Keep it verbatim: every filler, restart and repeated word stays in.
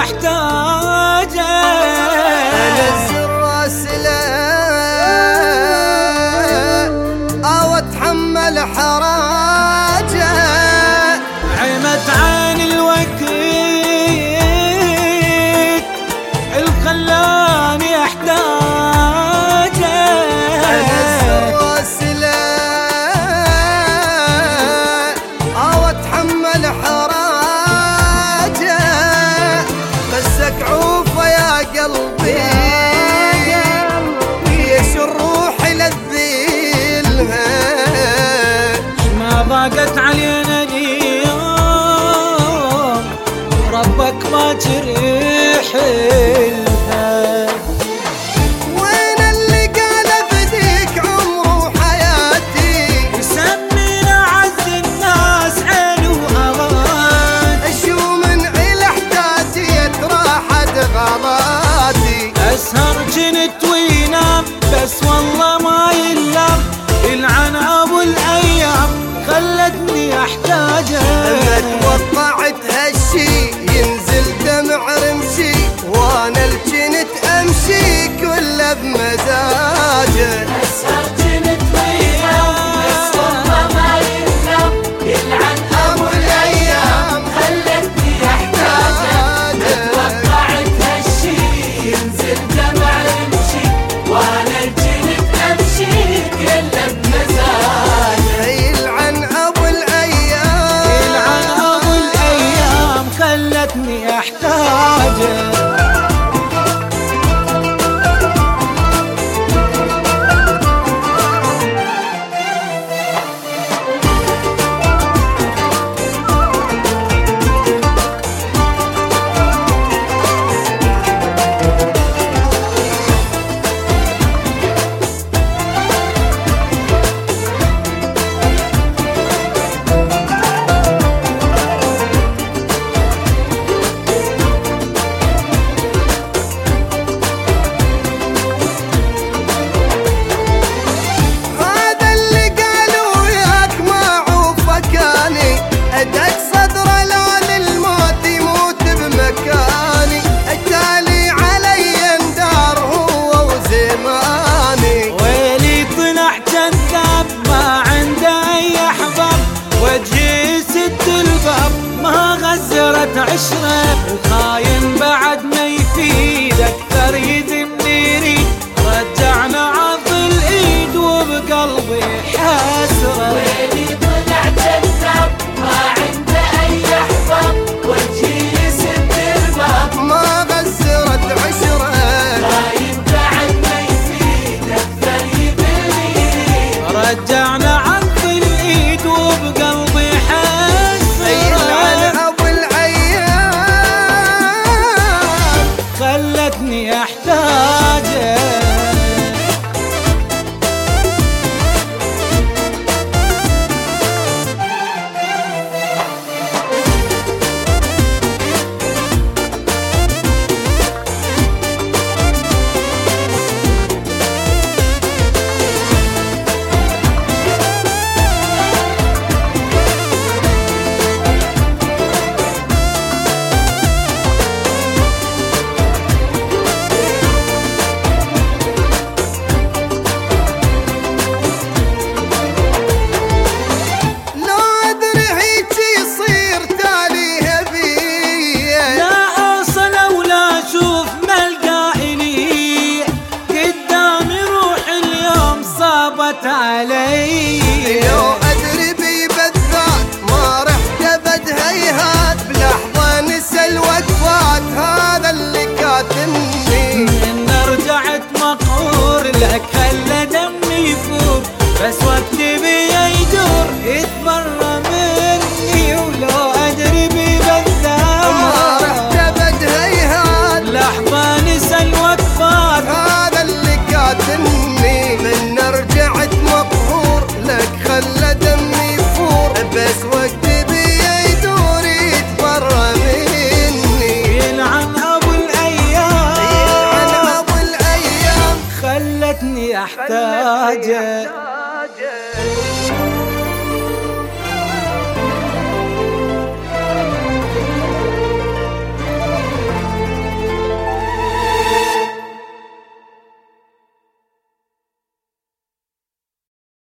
احتاجه. انزل راسله او اتحمل حراجه. عمت عين الوقت الخلاني احتاجه. انزل راسله او اتحمل حراجه. قسك عوفه يا قلبي ليش الروح للذيلها. ما ضاقت علينا اليوم ربك ما جريح لها. وين اللي قال بديك عمره وحياتي يسمينا عز الناس عين وأغاد. اشو من عيل احتاجي يتراحد غلاتي. أسهر جنت وينام بس والله ما يلام. يلعن أبو الأيام خلتني أحتاجه. لما توقعت هالشي ينزل دمع رمشي وانا الجنت امشي كله بمزاجه. أسهر جنت وينام بس والله ما يلام. يلعن أبو الأيام خلتني أحتاجه. توقعت هالشي ينزل دمع رمشي وانا الجنت امشي كله بمزاجه. يلعن ابو الايام يلعن أبو الأيام خلتني أحتاجه. هذا اللي قالوا ياك ما عوفكاني. ادق صدره لا للموت يموت بمكاني. التالي علي اندار هو وزماني. ويلي طلع كذاب ما عنده اي احباب. وجهي سد الباب ما غزرت عشره. الخاين بعد ما يفيد اكثر يذمني يريد. رجعنا عض الايد وبقلبي حسره. ويلي طلع كذاب ما عنده اي احباب. وجهي سد الباب ما غزرت عشره. خاين بعد ما يفيد اكثر يذمني يريد. رجعنا عض الايد وبقلبي حسره. يلعن ابو الايام خلتني احتاجه. لو ادري هيك يصير تاليها بيا. لا اوصل ولا اشوف ملقى الي. قدامي روح اليوم صابت علي. لو ادري بي بالذات ما رحت ابد هيهات. بلحظه نسى الوقفات هذا اللي كاتمني. ان رجعت مقهور لك خلى دمي يفور. بس وقتي بيا يدور يتبرى مني. ولو ادري بي بالذات ما رحت ابد هيهات. لحظة نسى الوقفات هذا اللي كاتمني. من رجعت مقهور لك خلى دمي يفور. بس وقتي بيا يدور يتبرى مني. يلعن ابو الايام يلعن ابو الايام خلتني احتاجه.